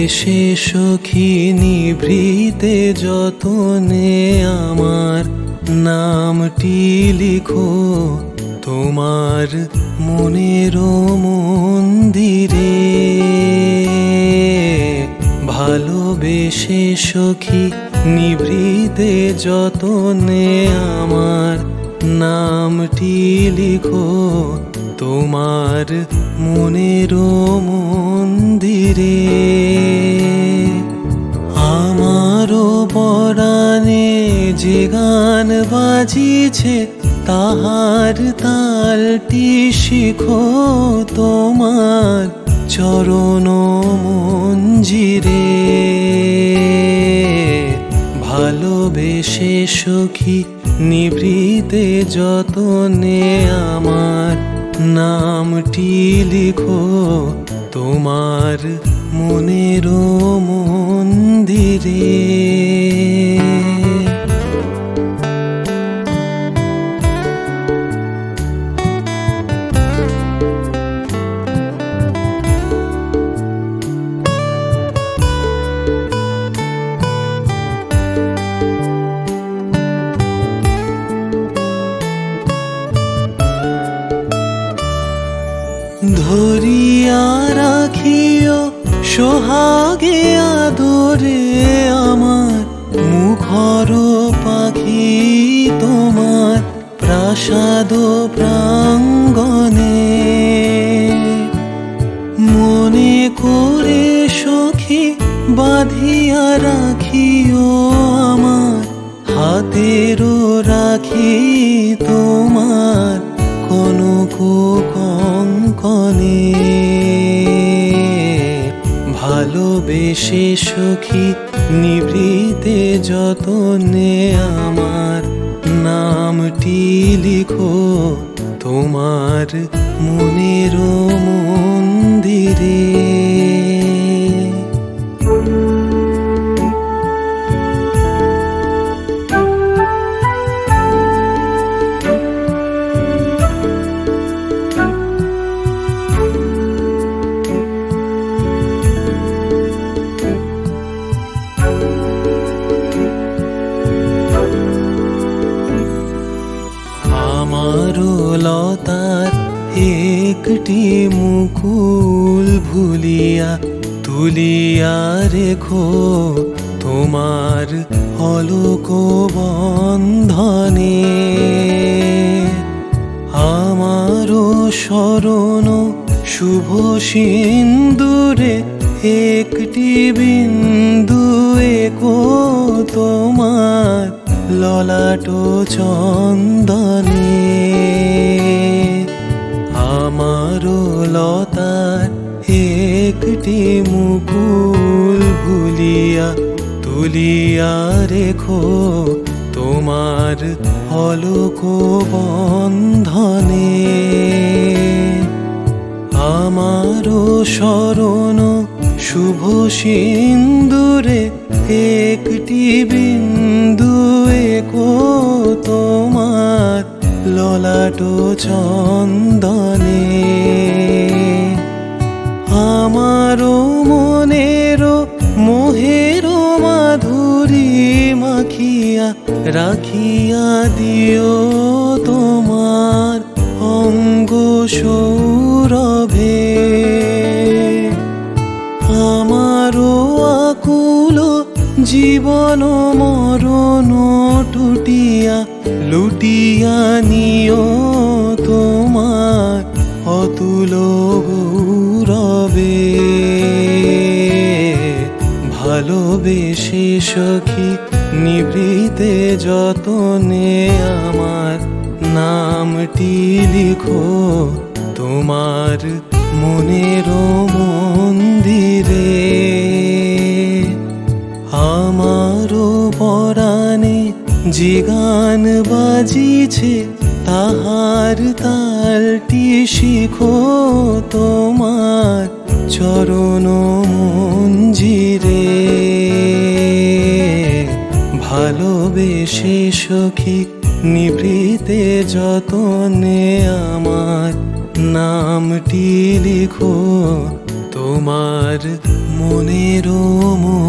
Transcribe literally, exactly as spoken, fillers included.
ভালোবেসে সখী নিভৃতে যতনে আমার নামটি লিখো তোমার মনের মন্দিরে। ভালোবেসে সখী নিভৃতে যতনে আমার নামটি লিখো তোমার মনের মন্দিরে। আমারও পরাণে যে গান বাজিছে তাহার তালটি শিখো তোমার চরণ মঞ্জিরে। ভালোবেসে সখী নিভৃতে যতনে আমার নামটি লিখো তোমার মনের মন্দিরে। ধরিয়া রাখিও সোহাগে আদরে আমার মুখর পাখি তোমার প্রাসাদ প্রাঙ্গণে। মনে করে সখী বাঁধিয়া রাখিও আমার হাতেরও রাখি তোমার কনক কঙ্কনে। ভালোবেসে সখী নিভৃতে যতনে আমার নামটি লিখো তোমার মনের মন্দিরে। আমারও লতার একটি মুকুল ভুলিয়া তুলিয়া রেখো তোমার অলক বন্ধনে। আমারও শরণ শুভ সিন্দুরে একটি বিন্দু একো তোমার ললাট চন্দনে। আমারও লতার একটি মুকুল ভুলিয়া তুলিয়া রেখো তোমার অলক বন্ধনে। আমারও শরণ শুভ সিন্দুরে একটি বিন্দু একো তোমার ললাট চন্দনে। আমারও মনের মোহের মাধুরী মাখিয়া রাখিয়া দিও তোমার অঙ্গ সৌরভে। আমারও আকুল জীবন মরণ টুটিয়া লুটিয়া নিও তোমার অতুল গৌরবে। ভালোবেসে সখী নিভৃতে যতনে আমার নামটি লিখো তোমার মনের মন্দিরে। আমারও পরাণে যে গান বাজিছে তাহার তালটি শিখো তোমার চরণ মঞ্জিরে। ভালোবেসে সখী নিভৃতে যতনে আমার নামটি লিখো তোমার মনেরও